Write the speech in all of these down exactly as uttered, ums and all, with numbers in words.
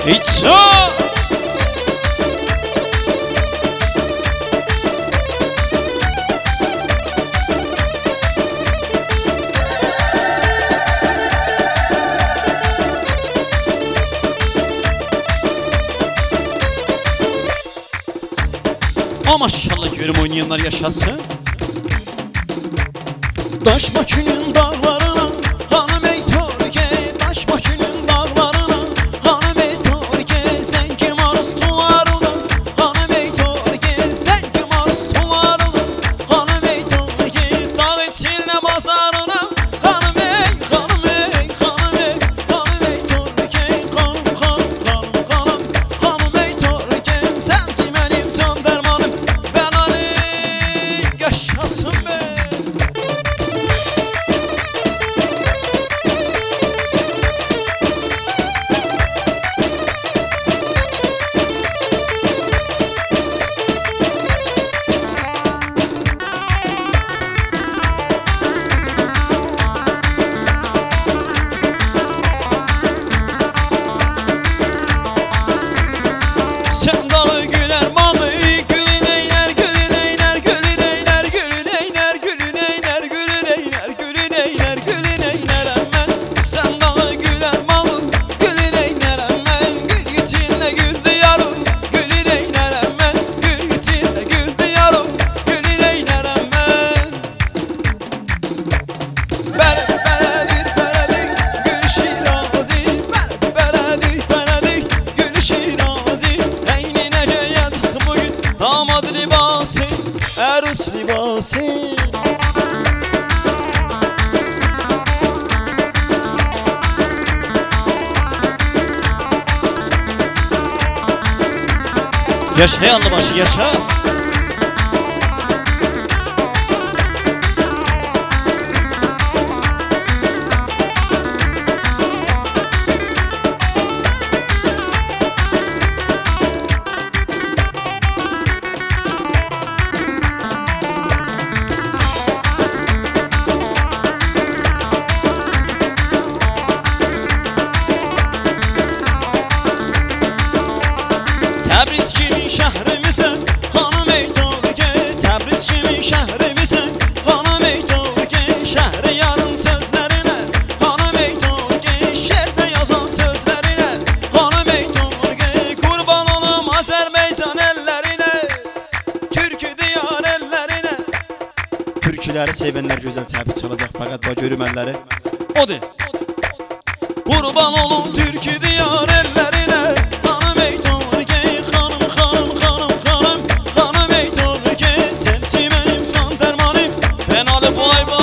İço. Ama maşallah görüm oynayanlar yaşasın. Daş maçının dağlarına hanım ey Türkiye, daş maçının dağlarına hanım ey Türkiye, sen kim arzularına hanım ey Türkiye, sen kim arzularına hanım ey Türkiye, dağ içine bazarına hanım ey, hanım ey, hanım ey, hanım ey Türkiye, hanım hanım hanım hanım hanım ey Türkiye, sensin benim can dermanım, ben Ali yaşasın be. Sen dağı güler malı, gülün eyler, gülün eyler, gülün eyler, gülün eyler, gülün eyler, gülün eyler, gülün eyler, gülün eyler emmen. Sen dağı güler malı, gülün eyler emmen, gül içinde gül diyarım, gülün eyler emmen, gül içinde gül diyarım, gülün eyler emmen. Beredik beredik beredik gül şirazi, beredik beredik beredik gül şirazi. Eyni neceyet bugün damat libası, erus libası. Yaşa yanlı başı yaşa. Təbriz kimin şəhrimisən, xanım ey Türkiye, Təbriz kimin şəhrimisən, xanım ey Türkiye, şəhri yarın sözlərinə, xanım ey Türkiye, şərdə yazan sözlərinə, xanım ey Türkiye, qurban olum Azərbaycan əllərinə, türkü diyar əllərinə. Türküləri sevənlər gözəl təbrik çalacaq, fəqət bax görüm əlləri. Odur. Qurban olum türkü diyar əllərinə, xanım ey Türkiye, xanım xanım xanım xanım xanım ey Türkiye, sensin benim can dermanım, ben Ali Boyba.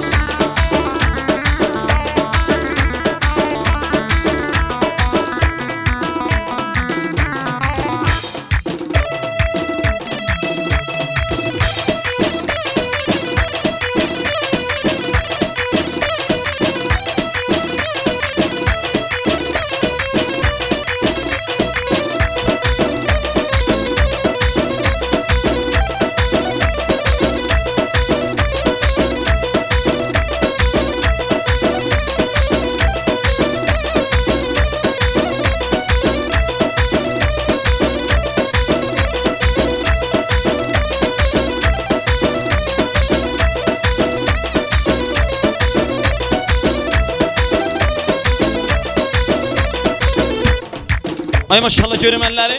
Ay maşallah görüm əlləri.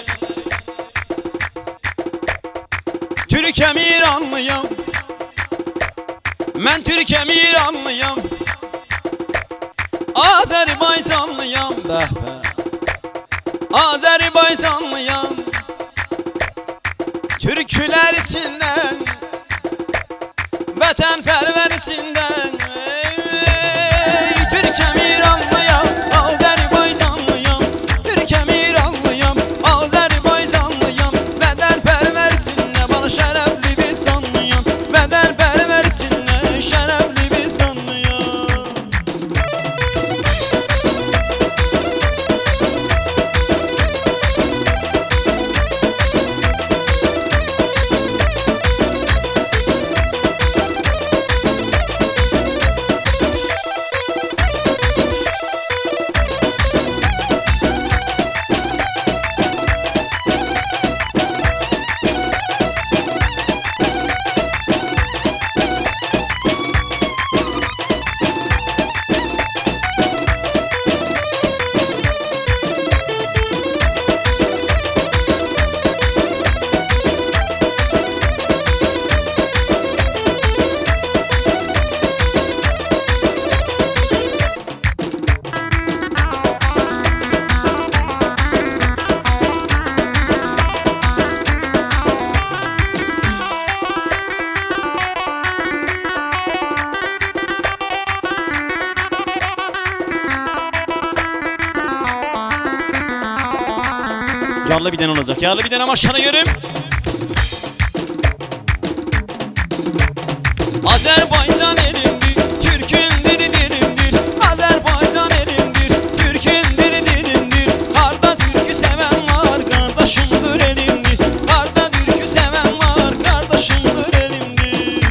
Türkəm İranlıyam, mən Türkəm İranlıyam, Azərbaycanlıyam, bəh bəh Azərbaycanlıyam. Türkülər içindən, vətənpərvər içindən, ey, Türkəm İranlıyam, Azərbaycanlıyam, Türkəm İranlıyam, Azərbaycanlıyam, vətənpərvər içindən, bana şərəfli bir sanlıyam, vətənpərvər içindən, şərəfli bir sanlıyam. Yarlı bir tane olacak. Yarlı bir tane maşallah görüm. Azerbaycan elimdir, Türk'ün dili dilimdir. Azerbaycan elimdir, Türk'ün dili dilimdir. Harda türkü seven var, kardeşimdir elimdir. Harda türkü seven var, kardeşimdir elimdir.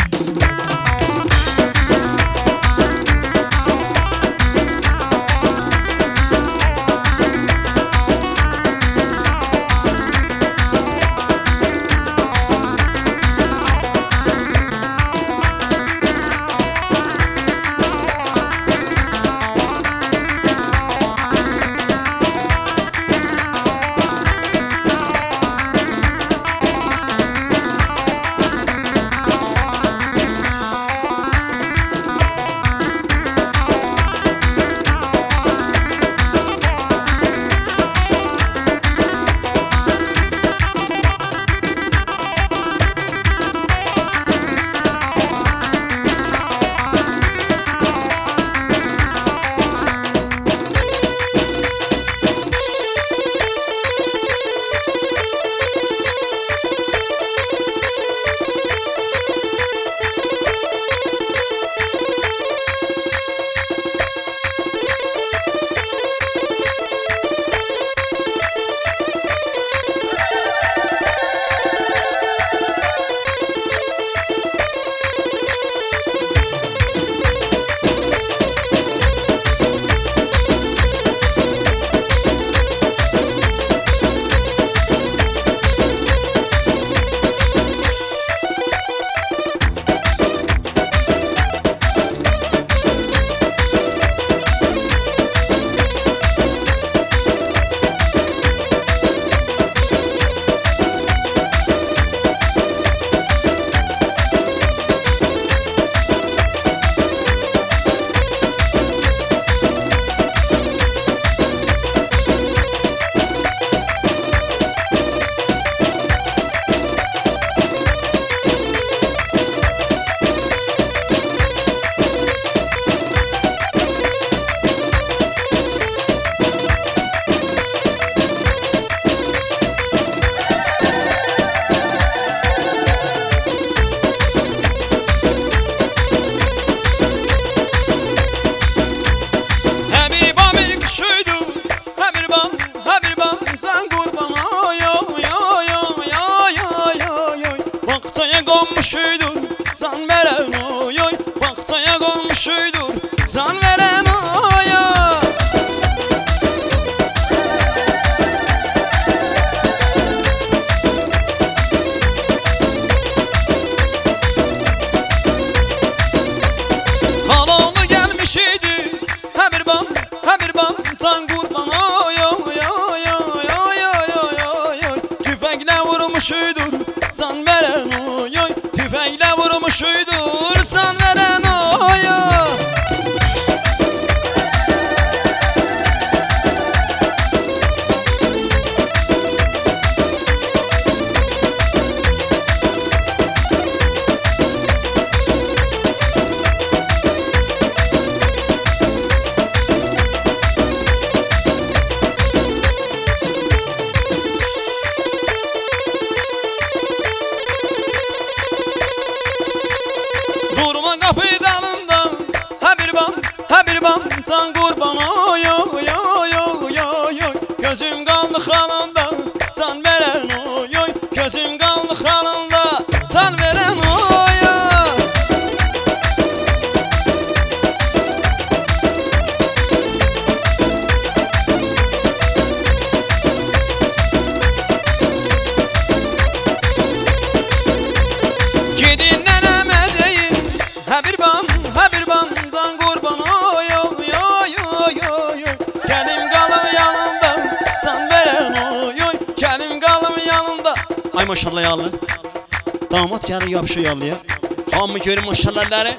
Konmuşuydur can veren oy oy. Baktaya konmuşuydur can veren oy oy. Haloğlu gelmiş idi he bir bam he bir bam can kurban oy oy oy oy oy oy oy oy. Tüfekle vurmuşuydur can veren oy oy. Tüfekle vurmuşuydur can veren oy oy. Durma kapı dalında he bir bam he bir bam can kurban oy oy oy oy oy oy. Gözüm kaldı halında can veren oy oy. Gözüm kaldı halında can veren oy oy. Gidin neneme deyin he bir bam he bir bam can kurban oy oy oy oy oy. Kelim kalım yanında can veren oy oy. Kelim kalım yanında. Ay maşallah yallı. Damat gelir yapışıyor yallıya. Hamı görün maşallahları.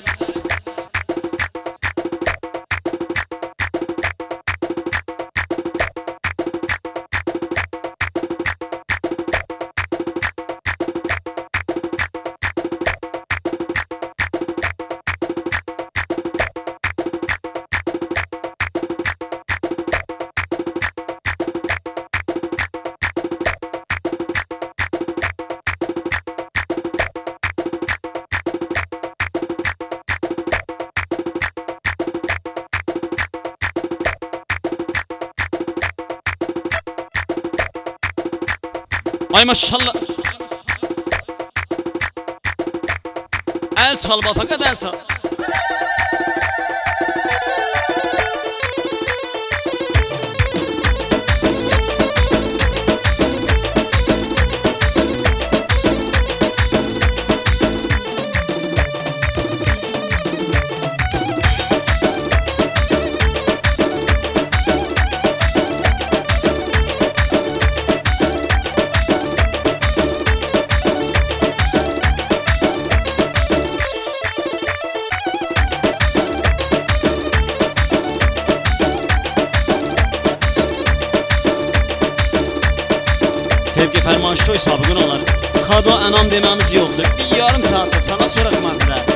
Ay maşallah. El çal bak, fakat el çal. Tevki ferman şoy sabıqın olar. Kado enam dememiz yoktur. Bir yarım saate sana sonra kımartılar.